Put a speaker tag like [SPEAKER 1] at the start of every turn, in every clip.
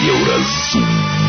[SPEAKER 1] Еўразум.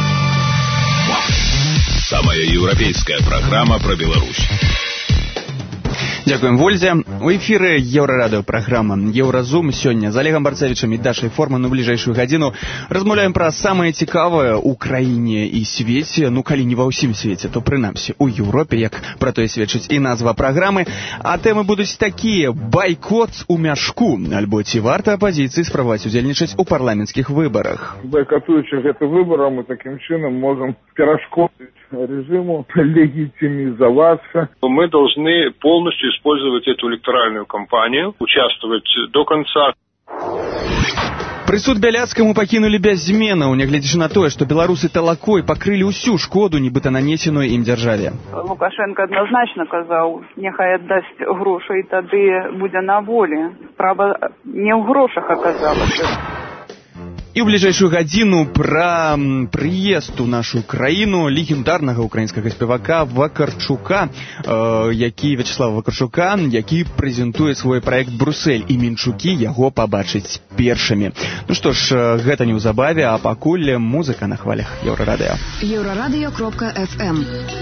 [SPEAKER 1] Самая еўрапейская программа про Беларусь.
[SPEAKER 2] Дякуем, Вользе. У эфіры Еўрарадыё праграма «Еўразум». Сёння з Олегом Барцевичем і Дашай Форман у бліжэйшую гадзіну размаўляем пра самае цікавае ў краіне і свеце. Ну, калі не ва ўсім свеце, то прынамсі у Еўропе, як пра тое сведчыць і назва праграмы. А тэмы будуць такія: байкот у мяшку, альбо ці варта апазіцыі спрабаваць удзельнічаць у парламенцкіх выбарах.
[SPEAKER 3] Байкатуючы гэты выбары, мы такім чынам можам перашкодзіць режиму легитимизоваться.
[SPEAKER 4] Мы должны полностью использовать эту электоральную кампанию, участвовать до конца.
[SPEAKER 2] Прысуд Бяляцкаму пакінулі без зменаў, нягледзячы на тое, што беларусы талакой пакрылі ўсю шкоду, нібыта нанесеную ім дзяржаве.
[SPEAKER 5] Лукашенко адназначна казаў, няхай аддасць грошы, і тады будзе на волі. Справа не ў грошах аказалася.
[SPEAKER 2] І ў бліжэйшую гадзіну пра прыезд у нашу краіну легендарнага украінскага спевака Вакарчука, Вячеслава Вакарчука, які прэзентуе свой праект «Бруссель», і мінчукі яго пабачыць першымі. Ну што ж, гэта неўзабаве, а пакуль музыка на хвалях Еўрарадыё.
[SPEAKER 6] Еўрарадыё.fm.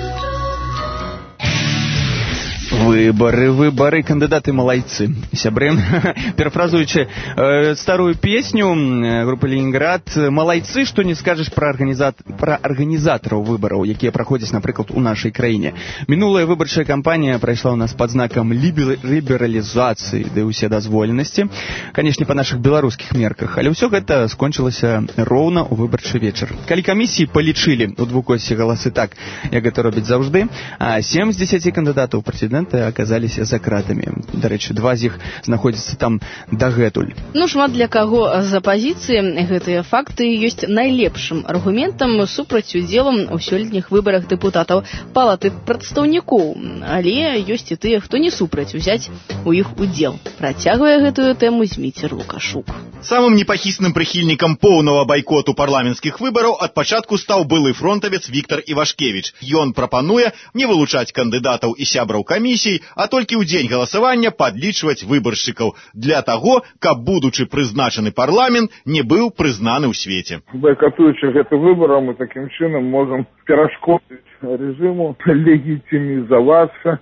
[SPEAKER 2] Выбары, кандыдаты малайцы. Сябры, перафразуючы старую песню групы «Ленинград», малайцы, што не скажаш пра арганізатараў выбараў, якія праходзяць, напрыклад, у нашай краіне. Мінулая выбарчая кампанія прайшла ў нас пад знакам лібералізацыі ды ўсе дазволенасці, канешне, па нашых беларускіх мерках, але ўсё гэта скончылася роўна ў выбарчы вечар. Калі камісіі палічылі ў двукосці галасы так, як гэта робяць заўжды, а 7 з 10 кандыдатаў прэзідэнта аказаліся за кратамі. Дарэчы, 2 з іх знаходзяцца там дагэтуль.
[SPEAKER 7] Ну, шмат для каго з апазіцыі гэтыя факты ёсць найлепшым аргументам супраць удзелу ў сёлетніх выбарах дэпутатаў палаты прадстаўнікоў. Але ёсць і тыя, хто не супраць узяць у іх удзел. Працягвае гэтую тэму Зміцер Лукашук.
[SPEAKER 8] Самым непахісным прыхільнікам поўнага байкоту парламенцкіх выбараў ад пачатку стаў былы фронтавец Віктор Івашкевіч. Ён прапануе не вылучаць кандыдатаў і сябраў камісій, а толькі ў дзень галасавання падлічваць выбаршчыкаў для таго, каб будучы прызначаны парламент не быў прызнаны ў свеце.
[SPEAKER 3] Байкатуючы гэты выбары, мы такім чынам можам перашкодзіць режиму легитимизоваться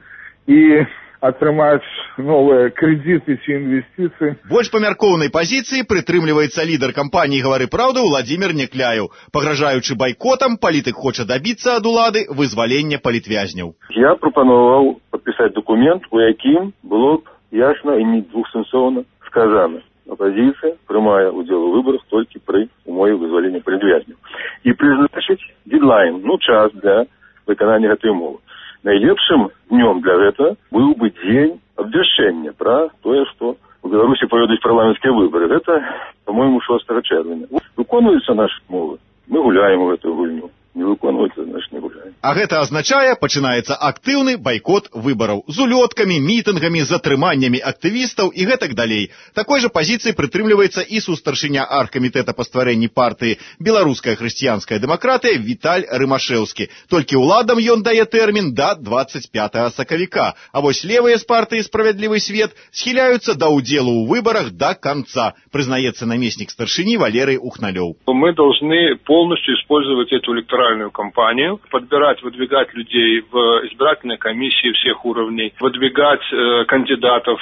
[SPEAKER 3] і атрымаць новыя крэдыты ці інвестыцыі.
[SPEAKER 8] Больш памяркоўнай пазіцыі прытрымліваецца лідар кампаніі «Гавары праўду» Владзімір Някляеў. Пагражаючы байкотам, палітык хоча дабіцца ад улады вызвалення палітвязняў.
[SPEAKER 9] Я прапанаваў падпісаць дакумент, у якім было б ясна і недвухсэнсоўна сказана: апазіцыя прымае ўдзел у выбарах толькі пры умове вызвалення палітвязняў. І прызначыць дедлайн, час для выканання гэтай умовы. Найлепшым днём для гэта быў бы дзень абвяшчэння пра тое, што у Беларусі пройдуць парламенцкія выбары. Гэта, па-мойму, 6 чэрвеня. Выконваюцца нашы умовы, мы гуляем у гэтую гульню. Не выконваюцца, значит, не гуляем.
[SPEAKER 8] А гэта азначае, пачынаецца актыўны байкот выбараў з улёткамі, мітынгамі, затрыманнямі актывістаў і гэтак далей. Такой жа пазіцыі прытрымліваецца і сустаршыня аргкамітэта па стварэнні партыі «Беларуская хрысціянская дэмакратыя» Віталь Рымашэўскі. Толькі ўладам ён дае тэрмін да 25 сакавіка. А вось левыя з партыі «Справядлівы свет» схіляюцца да ўдзелу ў выбарах да конца, прызнаецца намеснік старшыні Валерый Ухналёў.
[SPEAKER 4] Мы должны полностью использовать эту электоральную кампанию, подбирать, выдвигать людей в избирательной комиссии всех уровней, выдвигать кандидатов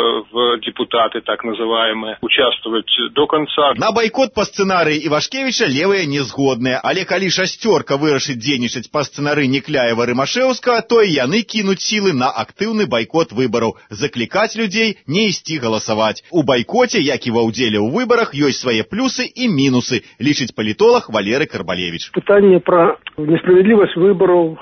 [SPEAKER 4] в депутаты, так называемые, участвовать до конца.
[SPEAKER 8] На байкот по сценарии Ивашкевича левые не згодныя, але калі шастерка вырашыць дзейнічаць по сценарыі Някляева Рымашэўскага, то і яны кінуць сілы на актыўны байкот выбараў, заклікаць людзей не ісці галасаваць. У байкоце, як і ва ўдзеле ў выбарах, ёсць свае плюсы і мінусы, лічыць палітолог Валерый Карбалевич.
[SPEAKER 10] Пытанне пра несправядлівасць выбараў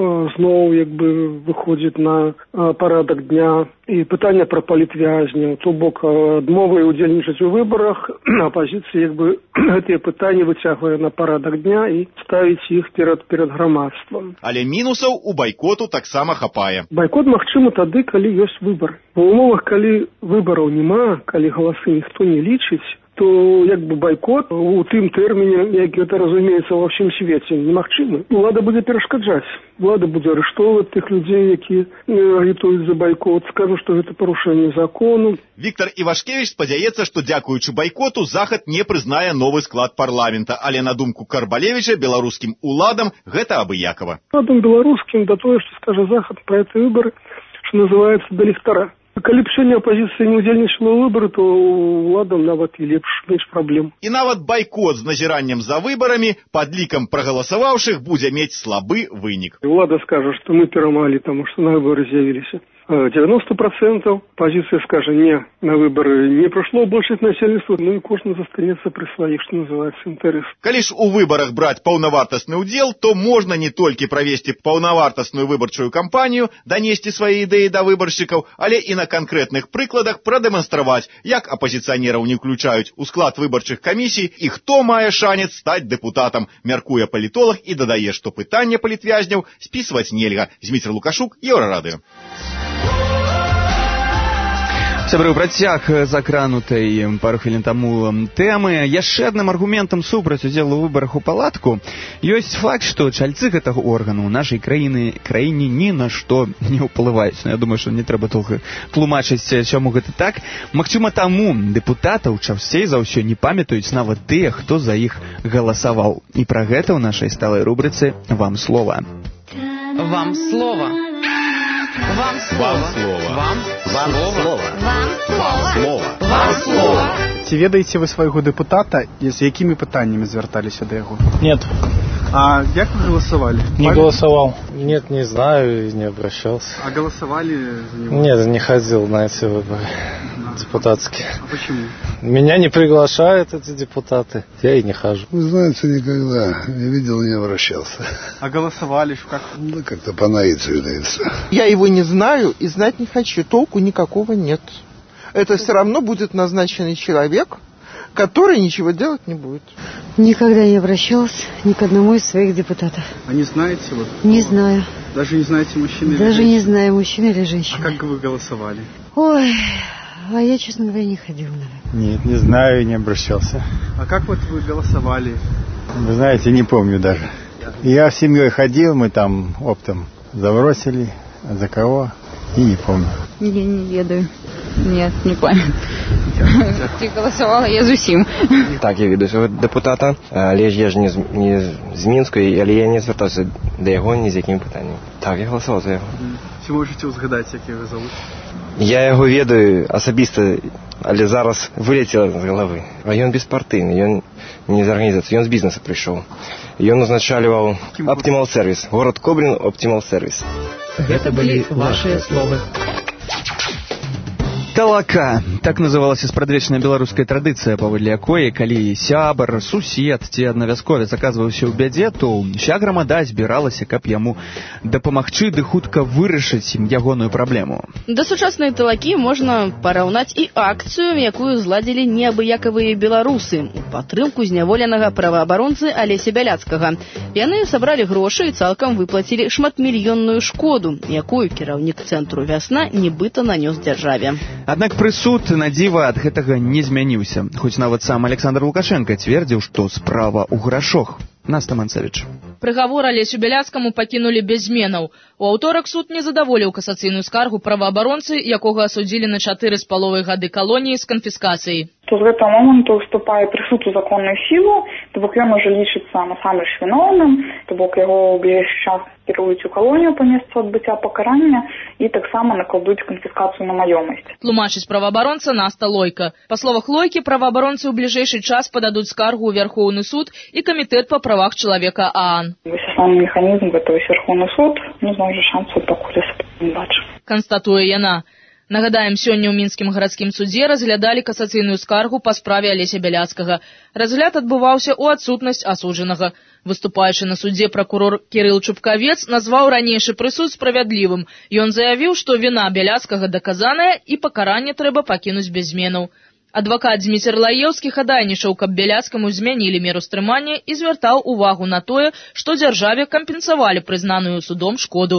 [SPEAKER 10] зноў выходзіць на парадак дня. І пытанне пра палітвязняў, то бок адмовы удзельнічаць у выбарах, апазіцыя гэтыя пытанні выцягвае на парадак дня і ставіць іх перад грамадствам.
[SPEAKER 8] Але мінусаў у байкоту таксама хапае.
[SPEAKER 10] Байкот магчымы тады, калі ёсць выбар. У умовах, калі выбараў няма, калі галасы ніхто не лічыць, то як бы байкот у тым тэрміне, як гэта разумеецца ва ўсім свеце, немагчымы. Улада будзе перашкаджаць. Улада будзе арыштоўваць тых людзей, якія агітуюць за байкот, скажу, што гэта парушэнне закону.
[SPEAKER 8] Віктор Івашкевіч спадзяецца, што дзякуючы байкоту Захад не прызнае новы склад парламента, але на думку Карбалевіча беларускім уладам гэта абыякава.
[SPEAKER 10] Уладам беларускім да тое, што скажа Захад пра гэты выбары, што называецца да ліхтара. Калі б сёння апазіцыя не ўдзельнічала ў выбары, то уладам нават і менш праблем.
[SPEAKER 8] І нават байкот з назіраннем за выбарамі пад лікам прагаласаваўшых будзе мець слабы вынік.
[SPEAKER 10] Улада скажа, што мы перамагалі, таму што на выбары з'явіліся 90%, пазіцыя скажа, не, на выбары не прыйшло большасць насельніцтва, ну і кожны застанецца пры сваіх, што называецца, інтарэс.
[SPEAKER 8] Калі ж у выбарах браць паўнавартасны ўдзел, то можна не толькі правесці паўнавартасную выбарчую кампанію, данесці свае ідэі да выбаршчыкаў, але і на канкрэтных прыкладах прадэманстраваць, як апазіцыянераў не ўключаюць у склад выбарчых камісій і хто мае шанец стаць дэпутатам, мяркуе палітолог і дадае, што пытанне палітвязняў спісваць нельга. Зміцер Лукашук, Еўрарадыё.
[SPEAKER 2] Сябры, працяг закранутай пару хвілін таму тэмы. Яшчэ адным аргументам супраць удзелу ў выбарах у палатку ёсць факт, што чальцы гэтага органу ў нашай краіне ні на што не ўплываюць. Я думаю, што не трэба толка тлумачыць, чаму гэта так. Магчыма, таму дэпутатаў часцей за ўсё не памятаюць нават тыя, хто за іх галасаваў. І пра гэта ў нашай сталай рубрыцы «Вам слова».
[SPEAKER 11] Вам слова. Вам слова. Вам слова. Вам слова. Вам слова.
[SPEAKER 12] Ці ведаеце вы свайго дэпутата, з якімі пытаннямі звярталіся да яго?
[SPEAKER 13] Нет.
[SPEAKER 12] А як вы голосовали?
[SPEAKER 13] Не голосовал. Нет, не знаю, не обращался.
[SPEAKER 12] А голосовали за него?
[SPEAKER 13] Нет, не ходил на эти выборы депутатские.
[SPEAKER 12] А почему?
[SPEAKER 13] Меня не приглашают эти депутаты, я и не хожу.
[SPEAKER 14] Вы знаете, никогда не видел, не обращался.
[SPEAKER 12] А голосовали как?
[SPEAKER 14] Да как-то по наитию, да и все.
[SPEAKER 15] Я его не знаю и знать не хочу, толку никакого нет. Это все равно будет назначенный человек, который ничего делать не будет.
[SPEAKER 16] Никогда не обращалась ни к одному из своих депутатов.
[SPEAKER 12] А не знаете вот?
[SPEAKER 16] Не знаю.
[SPEAKER 12] Даже не знаете, мужчина или
[SPEAKER 16] Даже
[SPEAKER 12] женщина?
[SPEAKER 16] не знаю, мужчина или женщина.
[SPEAKER 12] А как вы голосовали?
[SPEAKER 16] Ой, а я, честно говоря, не ходила, наверное.
[SPEAKER 17] Нет, не знаю и не обращался.
[SPEAKER 12] А как вот вы голосовали?
[SPEAKER 17] Вы знаете, не помню даже. Я с семьей ходил, мы там оптом забросили. А за кого? И не помню.
[SPEAKER 18] Я не ведаю. Нет, не пам'ятаю. Ти голосувала, я з усім.
[SPEAKER 19] Так, я веду свого депутата, але я ж не з Мінської, але я не звертався до його ні з якими питаннями. Так, я голосував за його.
[SPEAKER 12] Чи можете згадати, як його зовут?
[SPEAKER 19] Я його ведаю особисто, але зараз вилетіло з голови. Він безпартийний, він не з організації, він з бізнесу прийшов. Він узначалював Optimal Service, город Кобрин Optimal Service.
[SPEAKER 11] Гэта былі вашыя словы.
[SPEAKER 2] Талака. Так называлася спрадвечная беларуская традыцыя, паводле якой, калі сябар, сусед ці аднавязковец аказваўся ў бядзе, то ўся грамада збіралася, каб яму дапамагчы ды хутка вырашыць ягоную праблему.
[SPEAKER 7] Да сучаснай талакі можна параўнаць і акцыю, якую зладзілі неабыякавыя беларусы у падтрымку зняволенага праваабаронцы Алеся Бяляцкага. Яны сабралі грошы і цалкам выплацілі шматмільённую шкоду, якую кіраўнік цэнтру «Вясна» нібыта нанёс дзяржаве.
[SPEAKER 2] Аднак прысуд на дзіва ад гэтага не змяніўся, хоць нават сам Александр Лукашенко цвердзіў, што справа ў грашох. Наста Манцевіч.
[SPEAKER 20] Прыгавор Алесю Бяляцкаму пакінулі без зменаў. У аўторак суд не задаволіў касацыйную скаргу праваабаронцы, якога асудзілі на 4,5 гады калоніі з канфіскацыяй.
[SPEAKER 5] То з гэтага моманту ўступае прысуд у законную сілу, то бок ён можа лічыцца насамрэч віноўным, то бок яго ў бліжэйшы час кіруюць у калонію па месцу адбыцця пакарання і таксама накладуць канфіскацыю на маёмасць.
[SPEAKER 20] Тлумачыць праваабаронца Наста Лойка. Па словах Лойкі, праваабаронцы ў бліжэйшы час пададуць скаргу ў Вярхоўны суд і камітэт па правах чалавека ААН.
[SPEAKER 5] Вось асноўны механізм гэта Верхоўны суд, ну зноў жа шансаў пакуль не бачу.
[SPEAKER 20] Канстатуе яна. Нагадаем, сёння ў мінскім гарадскім судзе разглядалі касацыйную скаргу па справе Алеся Бяляцкага. Разгляд адбываўся ў адсутнасць асуджанага. Выступаючы на судзе пракурор Кірыл Чупкавец назваў ранейшы прысуд справядлівым. Ён заявіў, што віна Бяляцкага даказаная і пакаранне трэба пакінуць без зменаў. Адвакат Зміцер Лаеўскі хадайнічаў, каб Бяляцкаму змянілі меру стрымання і звяртаў увагу на тое, што дзяржаве кампенсавалі прызнаную судом шкоду.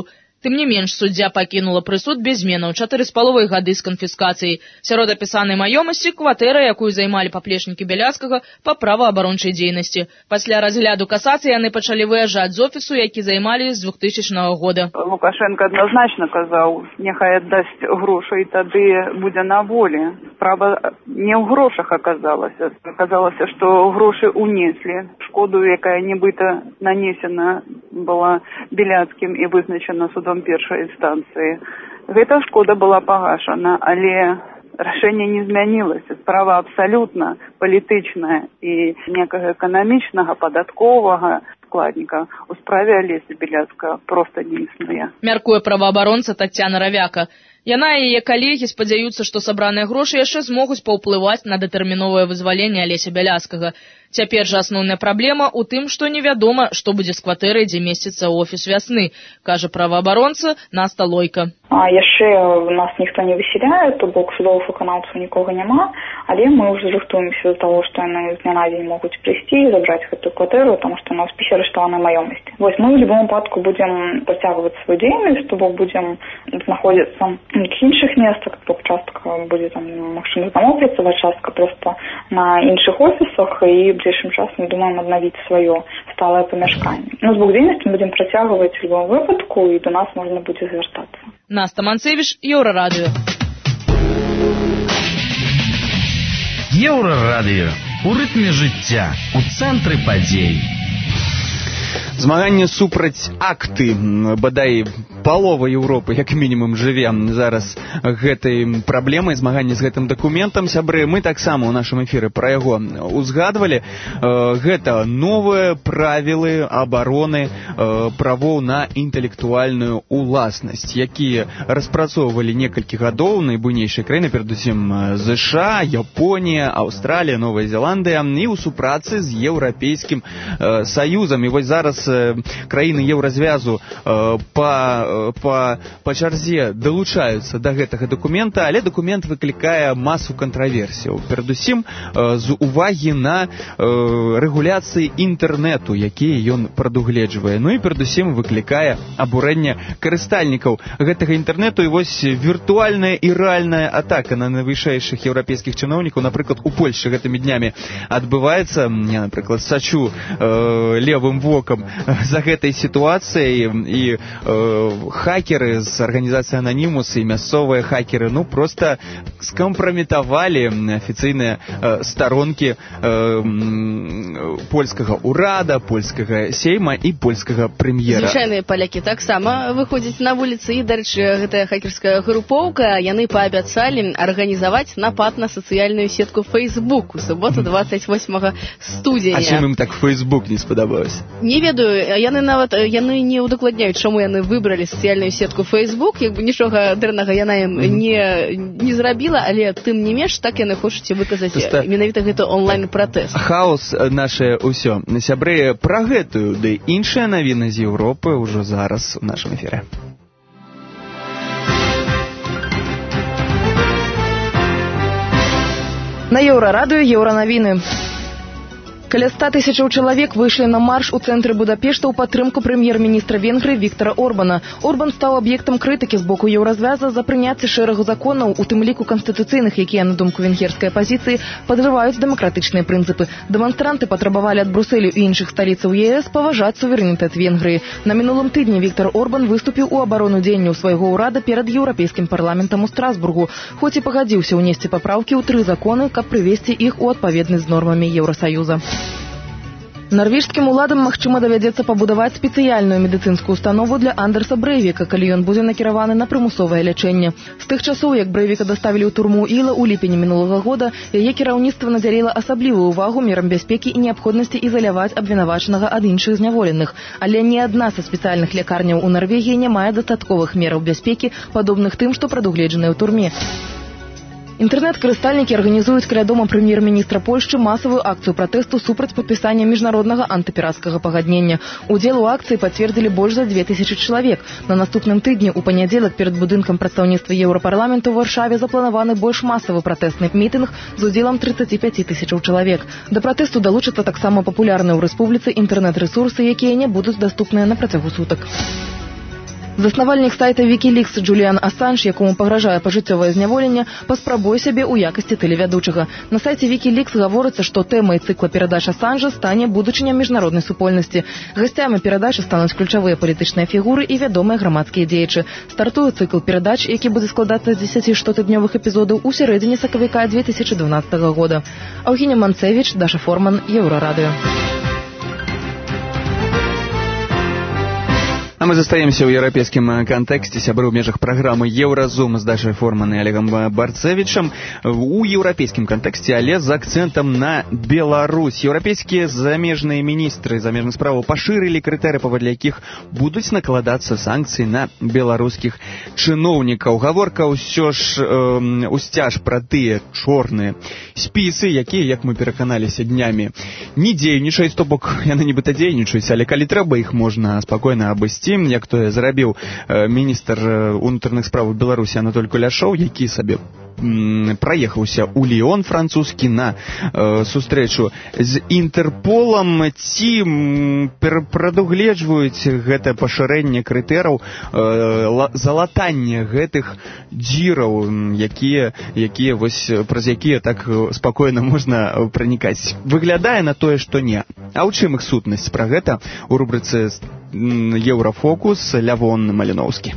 [SPEAKER 20] Тым не менш, суддзя пакінула прысуд без зменаў 4,5 гады з канфіскацыяй. Сярод апісанай маёмасці кватэра, якую займалі паплечнікі Бяляцкага па праваабарончай дзейнасці. Пасля разгляду касацыі яны пачалі выязджаць з офісу, які займалі з 2000 года.
[SPEAKER 21] Лукашенко адназначна казаў, няхай аддасць грошы і тады будзе на волі. Справа не ў грошах аказалася. Аказалася, што грошы унеслі. Шкоду, якая нібыта нанесена была Беляцкім і вызначана судом першай інстанцыі. Гэта шкода была пагашана, але рашэнне не змянілася. Справа абсалютна палітычная і некага эканамічнага, падатковага складніка у справе Алеся Беляцкага проста не існуе.
[SPEAKER 20] Мяркуе праваабаронца Таццяна Равяка. Яна і яе калегі спадзяюцца, што сабраныя грошы яшчэ змогуць паўплываць на датэрміновае вызваленне Алеся Бяляцкага. Цяпер жа асноўная праблема ў тым, што невядома, што будзе з кватэрай, дзе месціцца офіс вясны, кажа праваабаронца Наста Лойка.
[SPEAKER 5] А яшчэ нас ніхто не высяляе, то бок судовых выканаўцаў нікога няма, але мы ўжо рыхтуемся да таго, што яны з дня на дзень могуць прыйсці і забраць гэтую кватэру, таму што у нас спісе арыштаванай маёмасці. Вось мы ў любом выпадку будзем працягваць сваю дзейнасць, то бок будзем знаходзіцца в іншых месцах, то бок частка будзе там магчыма там працаваць, частка проста на іншых офісах, і в ближайшым часам думаем аднавіць сваё сталае памяшканне. Ну, з бок дзейнасці мы будзем працягваць у любом выпадку, і до нас можна будзе звяртацца.
[SPEAKER 20] Наста Манцевіч, Еўрарадыё.
[SPEAKER 22] Еўрарадыё. У рытме жыцця, у цэнтры падзей.
[SPEAKER 2] Змаганне супраць акты, бадай палова Еўропы, як мінімум, жыве зараз гэтай праблемай, змаганне з гэтым дакументам. Сябры, мы таксама ў нашым эфіры пра яго узгадвалі. Гэта новыя правілы абароны правоў на інтэлектуальную уласнасць, якія распрацоўвалі некалькі гадоў найбуйнейшыя краіны, перадусім ЗША, Японія, Аўстралія, Новая Зеландыя, і ў супрацы з Еўрапейскім Саюзам. І вось зараз краіны Еўразвязу па чарзе далучаюцца да гэтага дакумента, але дакумент выклікае масу кантраверсіяў. Перадусім, з увагі на рэгуляцыі інтэрнэту, якія ён прадугледжвае. Ну і перадусім выклікае абурэнне карыстальнікаў гэтага інтэрнэту. І вось віртуальная і рэальная атака на найвышэйшых еўрапейскіх чыноўнікаў, напрыклад, у Польшчы гэтымі днямі адбываецца. Я, напрыклад, сачу левым вокам за гэтай сітуацыяй, і хакеры з арганізацыі Ананімус і мясцовыя хакеры проста скампраметавалі афіцыйныя старонкі польскага ўрада, польскага сейма і польскага прэм'ера.
[SPEAKER 7] Звычайныя палякі таксама выходзяць на вуліцы, і, дарэчы, гэтая хакерская групоўка, яны паабяцалі арганізаваць напад на сацыяльную сетку Facebook у суботу 28 студзеня.
[SPEAKER 2] А чым ім так Facebook не спадабалася?
[SPEAKER 7] Не ведаю, яны не удакладняюць, чаму яны выбралі сацыяльную сетку Facebook, як бы нічога дрэннага яна ім не зрабіла, але тым не менш так яны хочуць выказаць менавіта гэты онлайн-пратэст.
[SPEAKER 2] Хаос наше ўсё. Сябры, пра гэтую ды іншыя навіны з Еўропы ўжо зараз у нашым эфіры.
[SPEAKER 23] На Еўрарадыё Еўранавіны. Каля 100 тысячаў чалавек выйшлі на марш у цэнтры Будапешта ў падтрымку прэм'ер-міністра Венгрыі Віктара Орбана. Орбан стаў аб'ектам крытыкі з боку Еўразвяза за прыняцце шэрагу законаў, у тым ліку канстытуцыйных, якія, на думку венгерскай апазіцыі, падрываюць дэмакратычныя прынцыпы. Дэманстранты патрабавалі ад Брусэлю і іншых сталіцаў ЕС паважаць суверэнітэт Венгрыі. На мінулым тыдні Віктар Орбан выступіў у абарону дзеянняў свайго ўрада перад Еўрапейскім парламентам у Страсбургу, хоць і пагадзіўся ўнесці папраўкі ў 3 законы, каб прывесці іх у адпаведнасць з нормамі Еўрасаюза. Нарвежскім уладам, магчыма, давядзецца пабудаваць спецыяльную медыцынскую установу для Андерса Брэйвіка, калі ён будзе накіраваны на прымусовае лячэнне. З тых часоў, як Брэйвіка даставілі ў турму Іла ў ліпені мінулага года, яе кіраўніцтва надзяліла асаблівую ўвагу мерам бяспекі і неабходнасці ізаляваць абвінавачанага ад іншых зняволеных. Але ні адна са спецыяльных лякарняў у Нарвегіі не мае дастатковых мераў бяспекі, падобных тым, што прадугледжаныя ў турме. Інтэрнэт-карыстальнікі арганізуюць каля дома прэм'ер-міністра Польшчы масавую акцыю пратэсту супраць падпісання міжнароднага антыпірацкага пагаднення. Удзел у акцыі пацвердзілі больш за 2000 чалавек. На наступным тыдні ў панядзелак перад будынкам прадстаўніцтва Еўрапарламенту ў Варшаве запланаваны больш масавы пратэстны мітынг з удзелам 35 тысячаў чалавек. Да пратэсту далучацца таксама папулярныя ў рэспубліцы інтэрнэт-рэсурсы, якія не будуць даступныя на працягу сутак. Заснавальнік сайта Wikileaks Джуліан Ассанж, якому пагражае пажыццёвае зняволенне, паспрабуе сябе ў якасці тэлевядучага. На сайце Wikileaks гаворыцца, што тэмай цыкла перадач Ассанжа стане будучыня міжнароднай супольнасці. Гасцямі перадачы стануць ключавыя палітычныя фігуры і вядомыя грамадскія дзеячы. Стартуе цыкл перадач, які будзе складацца з 10 штотыднёвых эпізодаў у сярэдзіне сакавіка 2012 года. Аўгіня Манцевіч, Даша Форман, Еўрарадыё.
[SPEAKER 2] А мы застаемся ў еўрапейскім кантэксце, сябры ў межах праграмы «Еўразум» з Дашай Форман і Олегам Барцевічам. У еўрапейскім кантэксце, але з акцэнтам на Беларусь. Еўрапейскія замежныя міністры замежных справаў пашырылі крытэрыі, паводле якіх будуць накладацца санкцыі на беларускіх чыноўнікаў. Гаворка ўсё ж усцяж пра тыя чорныя спісы, якія, як мы пераканаліся днямі, не дзейнічаюць, то бок яны нібыта дзейнічаюць, але калі трэба, іх можна спакойна абысці, як то зрабіў міністр унутраных справаў Беларусі Анатоль Куляшоў, які сабе праехаўся ў Ліон французскі на сустрэчу з Інтэрполам. Ці прадугледжваюць гэта пашырэнне крытэраў, залатанне гэтых дзіраў, якія вось праз якія так спакойна можна пранікаць. Выглядае на тое, што не. А ў чым іх сутнасць? Пра гэта у рубрыцы «Еўрафокус» Лявон Маліноўскі.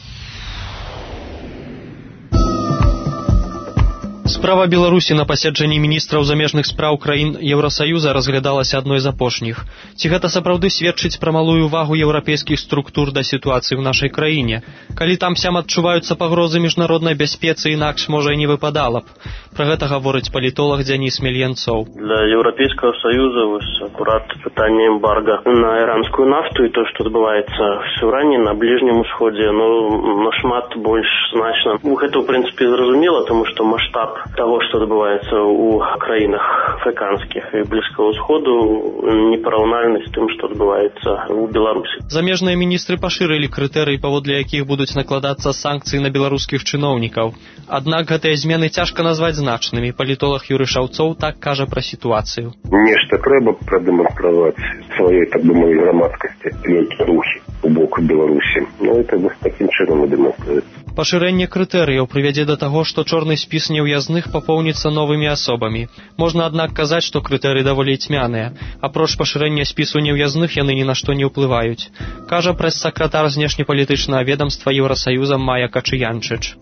[SPEAKER 1] Справа Беларусі на паседжанні міністраў замежных спраў краін Еўрасаюза разглядалася адной з апошніх. Ці гэта сапраўды сведчыць пра малую увагу еўрапейскіх структур да сітуацыі ў нашай краіне? Калі там-сям адчуваюцца пагрозы міжнароднай бяспецы, інакш, можа, і не выпадала б. Пра гэта гаворыць палітолог Дзяніс Мельянцоў.
[SPEAKER 3] Для Еўрапейскага Саюза акурат пытанне эмбарга на іранскую нафту і то, што адбываецца в Суране на Бліжнім Усходзе, нашмат больш значна. Гэта, ў прынцыпе, зразумела, таму што маштаб того, что адбываецца ў краінах афрыканскіх і Блізкага ўсходу, непараўнальны з тым, што адбываецца ў Беларусі.
[SPEAKER 1] Замежныя міністры пашырылі крытэрыі, паводле якіх будуць накладацца санкцыі на беларускіх чыноўнікаў. Аднак гэтыя змены цяжка назваць значнымі. Палітолог Юрый Шаўцоў так кажа пра сітуацыю.
[SPEAKER 6] Нешта трэба прадэманстраваць сваёй, так бы мовіць, грамадскасці, нейкія рухі у боку Беларусі. Это такім чынам і дэманструецца.
[SPEAKER 1] Пашырэнне крытэрыяў прывядзе да таго, што чорны спіс неўязных папоўніцца новымі асобамі. Можна, аднак, казаць, што крытэрыі даволі цьмяныя. Апроч пашырэння спісу неўязных яны ні на што не ўплываюць. Кажа прэс-сакратар знешнепалітычнага ведамства Еўрасаюза Майя Качыянчыч.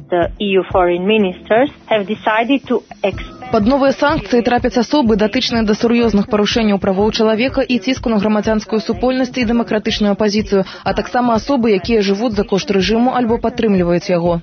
[SPEAKER 23] Пад новыя санкцыі трапяць асобы, датычныя да сур'ёзных парушэнняў правоў чалавека і ціску на грамадзянскую супольнасць і дэмакратычную апазіцыю, а таксама асобы, якія жывуць за кошт рэжыму альбо падтрымліваюць яго.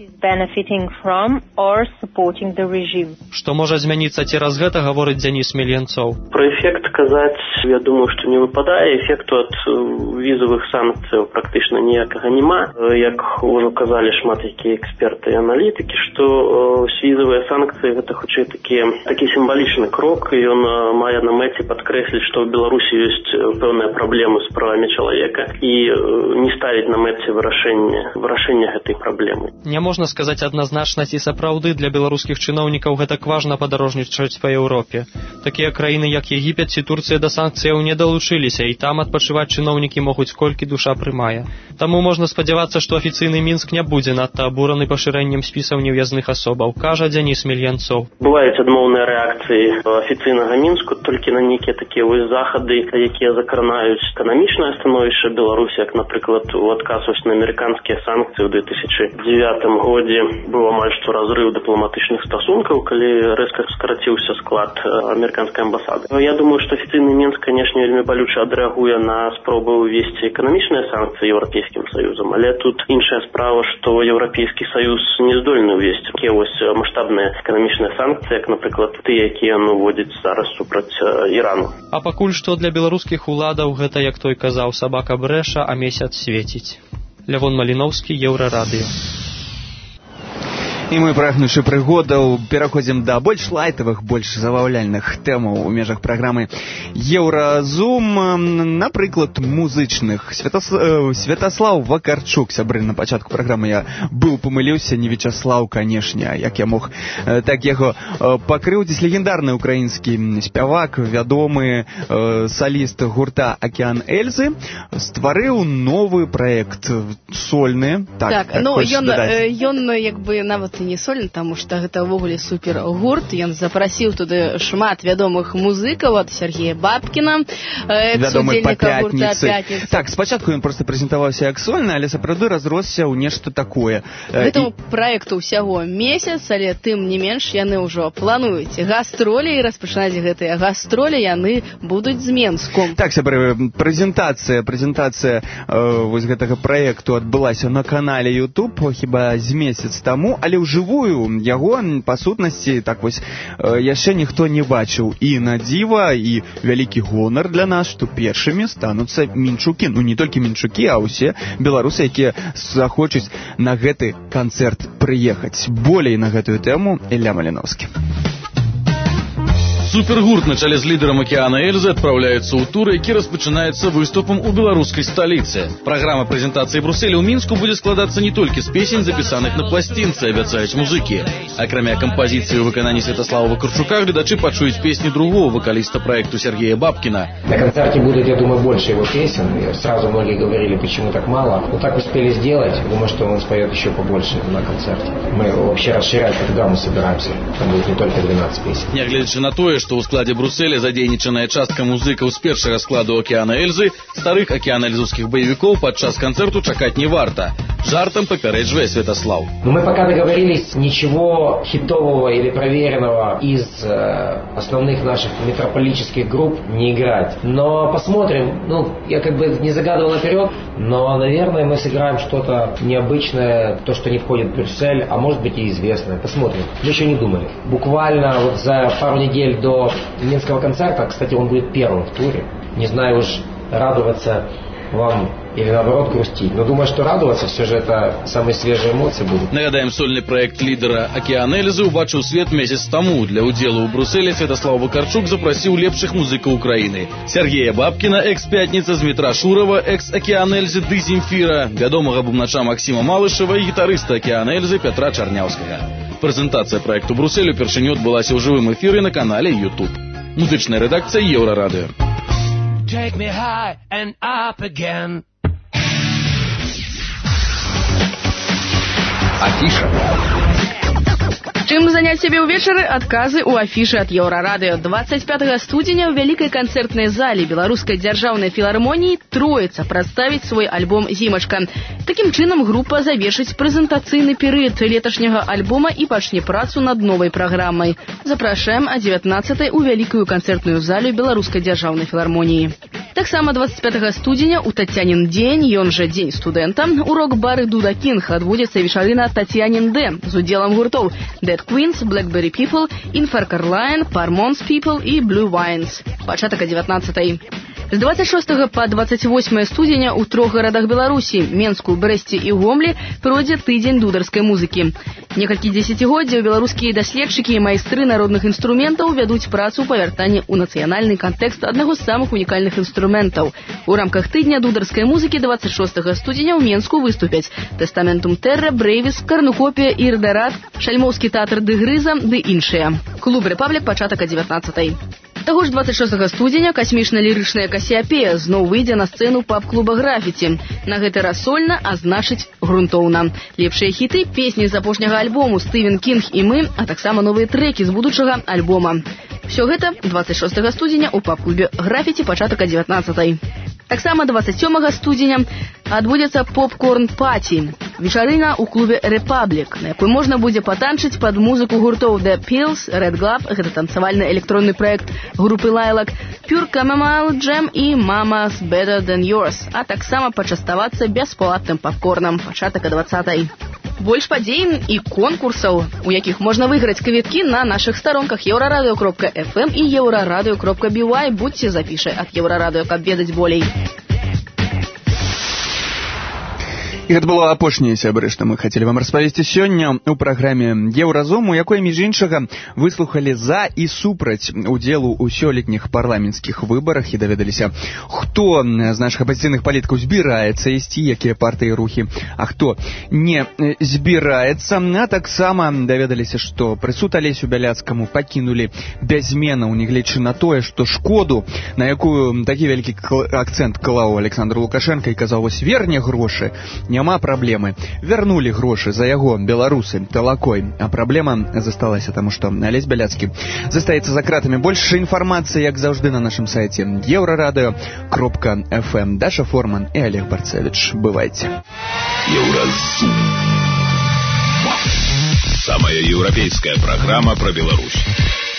[SPEAKER 1] Што можа змяніцца цераз гэта, гаворыць Дзяніс Мельянцоў.
[SPEAKER 3] Пра эфект казаць, я думаю, што не выпадае. Эфекту ад візавых санкцыяў практычна ніякага няма. Як ужо казалі шмат якія эксперты і аналітыкі, што візавыя санкцыі гэта хутчэй такі сімвалічны крок, і ён мае на мэце падкрэсліць, што ў Беларусі ёсць пэўныя праблемы з правамі чалавека і не ставіць на мэце вырашэння гэтай праблемы.
[SPEAKER 1] Няможна сказаць адназначна, ці сапраўды для беларускіх чыноўнікаў гэтак важна падарожнічаць па Еўропе. Такія краіны, як Егіпет ці Турцыя, да санкцыяў не далучыліся, і там адпачываць чыноўнікі могуць колькі душа прымае. Таму можна спадзявацца, што афіцыйны Мінск не будзе надта абураны пашырэннем спісаў неўязных асобаў, кажа Дзяніс Мельянцоў.
[SPEAKER 3] Бываюць адмоўныя рэакцыі афіцыйнага Мінску толькі на нейкія такія захады, якія закранаюць эканамічнае становішча Беларусі, як, напрыклад, у адказ на амерыканскія санкцыі ў 2009 годзе быў амаль што разрыў дыпламатычных стасункаў, калі рэзка скараціўся склад амерыканскай амбасады. Я думаю, што афіцыйны Мінск, канешне, вельмі балюча адрэагуе на спробы ўвесці эканамічныя санкцыі Еўрапейскім Саюзам, але тут іншая справа, што Еўрапейскі Саюз не здольны ўвесці такія маштабныя эканамічныя санкцыі, як, напрыклад, тыя, якія ён уводзіць зараз супраць Ірану.
[SPEAKER 1] А пакуль што для беларускіх уладаў гэта, як той казаў, сабака брэша, а месяц свеціць. Лявон Маліноўскі, Еўрарадыё.
[SPEAKER 2] І мы, прагнуўшы прыгодаў, пераходзім да больш лайтавых, больш забаўляльных тэмаў у межах праграмы Еўразум, напрыклад, музычных. Святаслаў Вакарчук, сябры, на пачатку праграмы я памыліўся, не Вячаслаў, канешне, як я мог так яго пакрыўдзіць. Легендарны украінскі спявак, вядомы саліст гурта «Акеан Эльзы», стварыў новы праект сольны.
[SPEAKER 7] Так, ну, ён як бы нават і не сольны, таму што гэта ўвогуле супер гурт. Ён запрасіў туды шмат вядомых музыкаў, ад Сергея Бабкіна,
[SPEAKER 2] вядомы па пятніцы. Так, спачатку ён проста прэзентаваўся як сольны, але сапраўды разросся ў нешта такое.
[SPEAKER 7] Гэтаму праекту ўсяго месяц, але тым не менш яны ўжо плануюць гастролі, і распачынаць гэтыя гастролі яны будуць з Менску.
[SPEAKER 2] Так, сябры, прэзентацыя вось гэтага праекту адбылася на канале YouTube хіба з месяц таму, але ўжывую яго, па сутнасці, так вось, яшчэ ніхто не бачыў. І на дзіва, і вялікі гонар для нас, што першымі стануцца мінчукі. Ну, не толькі мінчукі, а ўсе беларусы, якія захочуць на гэты канцэрт прыехаць. Болей на гэтую тэму Ілля Маліновскі.
[SPEAKER 4] Супергурт на чале з лідарам «Акеана Эльзы» адпраўляецца ў тур, які распачынаецца выступам у беларускай сталіцы. Праграма прэзентацыі Брусселя ў Мінску будзе складацца не толькі з песень, запісаных на пласцінцы, абяцаюць музыкі. Акрамя кампазіцыі ў выкананні Святаслава Вакарчука, гледачы пачуюць песні другого вокалиста проекту Сергея Бабкина.
[SPEAKER 9] На концерте будет, я думаю, больше его песен. Сразу многие говорили, почему так мало. Но так успели сделать. Думаю, что он споет еще побольше на концерте. Мы вообще расширять эту гамму собираемся. Там будет не только 12 песен.
[SPEAKER 4] Нягледзячы на тое, што ў складзе Брусселя задзейнічаная частка музыкаў з першага складу «Акеана Эльзы», старых акеана-эльзовских боевиков падчас концерту чакаць не варта. Жартом попередживает Святослав.
[SPEAKER 9] Но мы пока договорились ничего хитового или проверенного из основных наших метрополических групп не играть. Но посмотрим. Ну, я как бы не загадывал наперед, но, наверное, мы сыграем что-то необычное, то, что не входит в Брюссель, а может быть и известное. Посмотрим. Мы еще не думали. Буквально вот за пару недель до Минского концерта, кстати, он будет первым в туре. Не знаю уж, радоваться вам или наоборот грустить. Но думаю, что радоваться все же это самые свежие эмоции будут.
[SPEAKER 4] Нагадаем, сольный проект лидера «Акеан Эльзы» убачыў свет месяц тому. Для удзелу ў Брусселе Святослав Вакарчук запросил лепшых музыкаў Украины. Сергея Бабкина, экс-пятница, Змітра Шурова, экс-Акеан Эльзы Ды Земфира, вядомага бубнача Максима Малышева и гитариста Акеан Эльзы Петра Чарняўскага. Презентация проекту Бруссель упершыню адбылася ў жывым эфире на канале YouTube. Музычная редакция Еврорадио.
[SPEAKER 10] Take me high and up again.
[SPEAKER 23] Афіша. Чым заняць сябе ўвечары? Адказы ў афішы ад Еўрарадыё. 25 студзеня ў вялікай канцэртнай зале Беларускай дзяржаўнай філармоніі Троіца прадставіць свой альбом «Зімачка». Такім чынам група завершыць прэзентацыйны перыяд леташняга альбома і пачне працу над новай праграмай. Запрашаем о 19-й у вялікую канцэртную залю Беларускай дзяржаўнай філармоніі. Таксама 25 студзеня ў Тацянін дзень, ён жа дзень студэнта, у рок-бары «Дуда Кинг» адбудзецца вечарына «Тацянін Д» з удзелам гуртоў Dead Queens, Blackberry People, Infer Caroline, Parmons People і Blue Wines. Пачатак о 19-й. З 26 па 28 студзеня ў 3 гарадах Беларусі, Менску, Брэсце і Гомлі, пройдзе тыдзень дударскай музыкі. Некалькі дзесяцігоддзяў беларускія даследчыкі і майстры народных інструментаў вядуць працу па вяртанні ў нацыянальны кантэкст аднаго з самых унікальных інструментаў. У рамках тыдня дударскай музыкі 26 студзеня ў Менску выступяць Тэстаментум Тэрра, Брэйвіс, Карнукопія, Ірдарат, Шальмоўскі тэатр Ды Грыза ды іншыя. Клуб «Рэпаблік» пачатак о 19-й. Таго ж 26 студзеня касмічна-лірычная «Касіапея» зноў выйдзе на сцэну паб-клуба «Графіці». На гэты раз сольна, а значыць грунтоўна. Лепшыя хіты, песні з апошняга альбому «Стывен Кінг і мы», а таксама новыя трэкі з будучага альбома. Все гэта 26 студзеня ў паб-клубе «Графіці» пачатак о 19-й. Таксама 27 студзеня адбудзецца попкорн-паці. Вечарына ў клубе «Рэпаблік», на якой можна будзе патанчыць пад музыку гуртоў The Pills, Red Glove, гэта танцавальны электронны праект групы Lilac, Pure Chamomile Jam і Mama's Better Than Yours, а таксама пачаставацца бясплатным папкорнам пачатак о 20-й. Больш падзей і конкурсаў, у якіх можна выйграць квіткі на нашых старонках euraradio.fm і euraradio.by. Будьце запішай ад Еўрарадыё, каб ведаць болей.
[SPEAKER 2] І гэта было апошняе, сябры, што мы хацелі вам распавесці сёння ў праграме Еўразум, у якой, між іншага, выслухалі за і супраць удзелу ў сёлетніх парламенцкіх выбарах і даведаліся, хто з нашых апазіцыйных палітыкаў збіраецца ісці, якія партыі і рухі, а хто не збіраецца. А таксама даведаліся, што прысуд Алесю Бяляцкаму пакінулі без зменаў, нягледзячы на тое, што шкоду, на якую такі вялікі акцэнт клаў Александр Лукашенко і казаў, вось верне грошы, няма праблемы. Вярнулі грошы за яго беларусы талакой, а праблема засталася, таму што Алесь Бяляцкі застаецца за кратамі. Больш інфармацыі, як заўжды, на нашым сайце euradio.fm. Даша Форман і Олег Барцевич. Бывайце.
[SPEAKER 8] Еўразум. Самая европейская программа про Беларусь.